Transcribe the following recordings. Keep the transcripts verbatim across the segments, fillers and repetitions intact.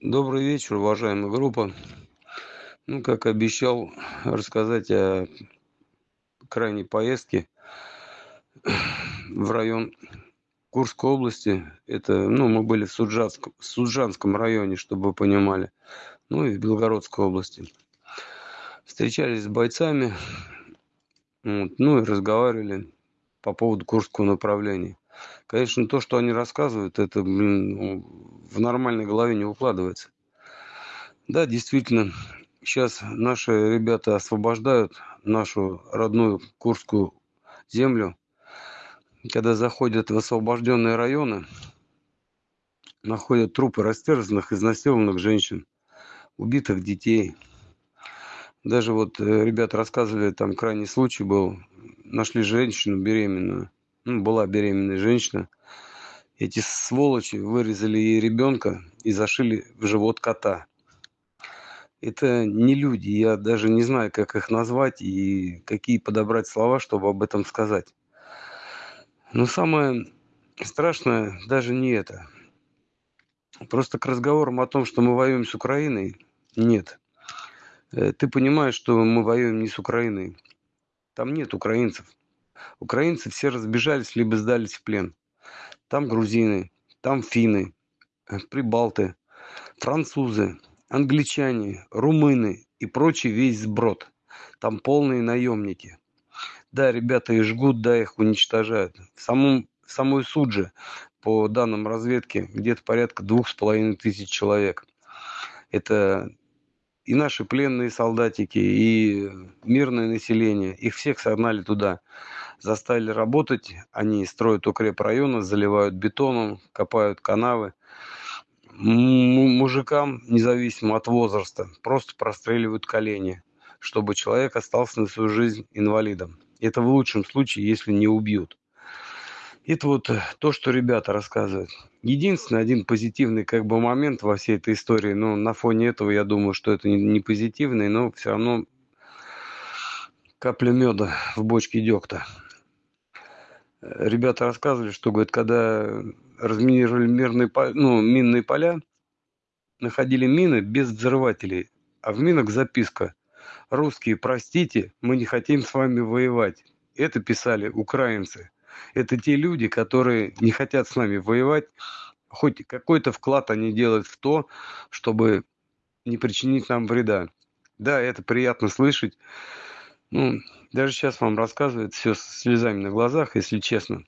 Добрый вечер, уважаемая группа. Ну, как обещал рассказать о крайней поездке в район Курской области. Это, ну, мы были в Суджанском, Суджанском районе, чтобы вы понимали. Ну и в Белгородской области. Встречались с бойцами, вот, ну и разговаривали по поводу Курского направления. Конечно, то, что они рассказывают, это, блин, ну, в нормальной голове не укладывается. Да, действительно, сейчас наши ребята освобождают нашу родную Курскую землю. Когда заходят в освобожденные районы, находят трупы растерзанных, изнасилованных женщин, убитых детей. Даже вот э, ребята рассказывали, там крайний случай был, нашли женщину беременную, ну, была беременная женщина. Эти сволочи вырезали ей ребенка и зашили в живот кота. Это не люди, я даже не знаю, как их назвать и какие подобрать слова, чтобы об этом сказать. Но самое страшное даже не это. Просто к разговорам о том, что мы воюем с Украиной, нет. Э, Ты понимаешь, что мы воюем не с Украиной. Там нет украинцев. Украинцы все разбежались, либо сдались в плен. Там грузины, там финны, э, прибалты, французы, англичане, румыны и прочий весь сброд. Там полные наемники. Да, ребята их жгут, да, их уничтожают. В самом, в самой Судже, по данным разведки, где-то порядка двух с половиной тысяч человек. Это и наши пленные солдатики, и мирное население. Их всех согнали туда. Заставили работать. Они строят укрепрайоны, заливают бетоном, копают канавы. М- Мужикам, независимо от возраста, просто простреливают колени, чтобы человек остался на всю жизнь инвалидом. Это в лучшем случае, если не убьют. Это вот э, то, что ребята рассказывают. Единственный один позитивный как бы момент во всей этой истории, но на фоне этого я думаю, что это не, не позитивный, но все равно капля меда в бочке дегтя. Э, Ребята рассказывали, что, говорят, когда разминировали мирные, по- ну, минные поля, находили мины без взрывателей, а в минах записка: «Русские, простите, мы не хотим с вами воевать». Это писали украинцы. Это те люди, которые не хотят с нами воевать, хоть какой-то вклад они делают в то, чтобы не причинить нам вреда. Да, это приятно слышать. Ну, даже сейчас вам рассказывают все с слезами на глазах, если честно.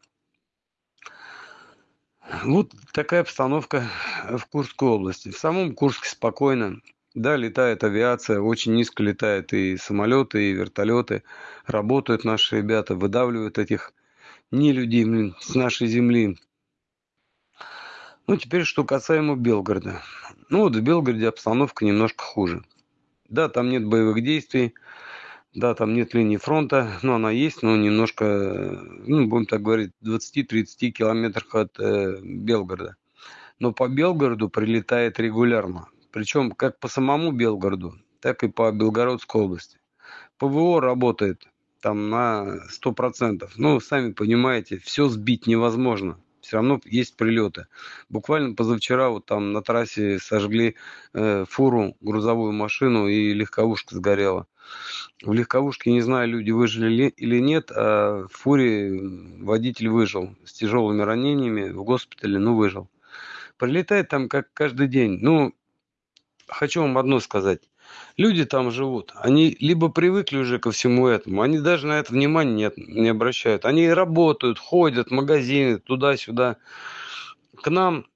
Вот такая обстановка в Курской области. В самом Курске спокойно. Да, летает авиация, очень низко летают и самолеты, и вертолеты. Работают наши ребята, выдавливают этих нелюдей, блин, с нашей земли. Ну, теперь, что касаемо Белгорода. Ну, вот в Белгороде обстановка немножко хуже. Да, там нет боевых действий, да, там нет линии фронта, но она есть, но немножко, э, ну, будем так говорить, в двадцати-тридцати километрах от э, Белгорода. Но по Белгороду прилетает регулярно. Причем как по самому Белгороду, так и по Белгородской области. ПВО работает там на сто процентов. Ну, сами понимаете, все сбить невозможно. Все равно есть прилеты. Буквально позавчера вот там на трассе сожгли э, фуру, грузовую машину, и легковушка сгорела. В легковушке, не знаю, люди выжили ли, или нет, а в фуре водитель выжил с тяжелыми ранениями в госпитале, но выжил. Прилетает там как каждый день. Ну, хочу вам одно сказать. Люди там живут, они либо привыкли уже ко всему этому, они даже на это внимания не, не обращают. Они работают, ходят в магазины, туда-сюда. К нам,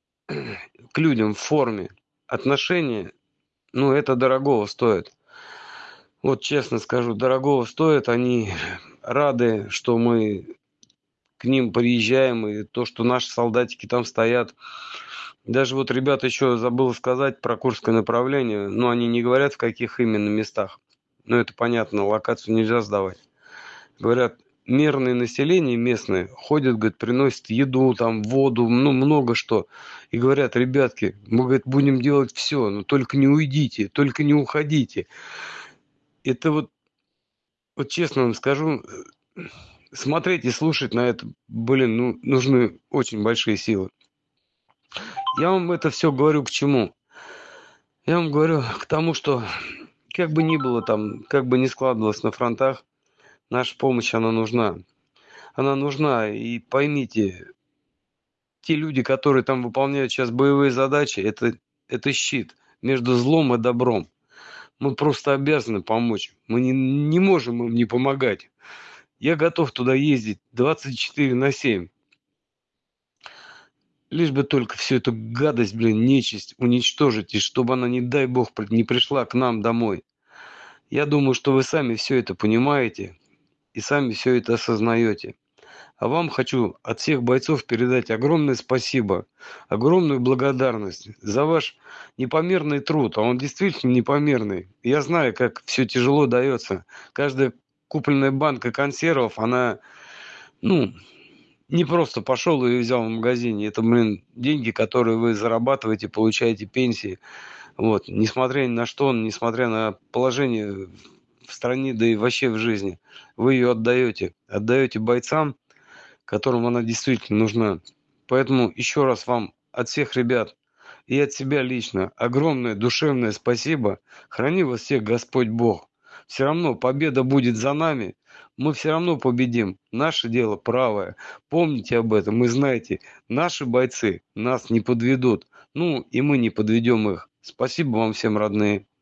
к людям в форме, отношения, ну, это дорогого стоит. Вот честно скажу, дорогого стоит. Они рады, что мы к ним приезжаем, и то, что наши солдатики там стоят. Даже вот ребята еще забыл сказать про Курское направление, но они не говорят, в каких именно местах. Ну, это понятно, локацию нельзя сдавать. Говорят, мирное население местное ходят, говорит, приносят еду, там, воду, ну, много что. И говорят, ребятки, мы, говорит, будем делать все, но только не уйдите, только не уходите. Это вот, вот честно вам скажу, э, смотреть и слушать на это, блин, ну, нужны очень большие силы. Я вам это все говорю к чему? Я вам говорю к тому, что как бы ни было там, как бы ни складывалось на фронтах, наша помощь, она нужна. Она нужна, и поймите, те люди, которые там выполняют сейчас боевые задачи, это, это щит между злом и добром. Мы просто обязаны помочь. Мы не, не можем им не помогать. Я готов туда ездить двадцать четыре на семь. Лишь бы только всю эту гадость, блин, нечисть уничтожить, и чтобы она, не дай бог, при- не пришла к нам домой. Я думаю, что вы сами все это понимаете и сами все это осознаете. А вам хочу от всех бойцов передать огромное спасибо, огромную благодарность за ваш непомерный труд. А он действительно непомерный. Я знаю, как все тяжело дается. Каждая купленная банка консервов, она, ну, не просто пошел и взял в магазине. Это, блин, деньги, которые вы зарабатываете, получаете пенсии. Вот, несмотря ни на что, несмотря на положение в стране, да и вообще в жизни, вы ее отдаете. Отдаете бойцам, которым она действительно нужна. Поэтому еще раз вам от всех ребят и от себя лично огромное душевное спасибо. Храни вас всех Господь Бог. Все равно победа будет за нами. Мы все равно победим. Наше дело правое. Помните об этом и знайте, наши бойцы нас не подведут. Ну и мы не подведем их. Спасибо вам всем, родные.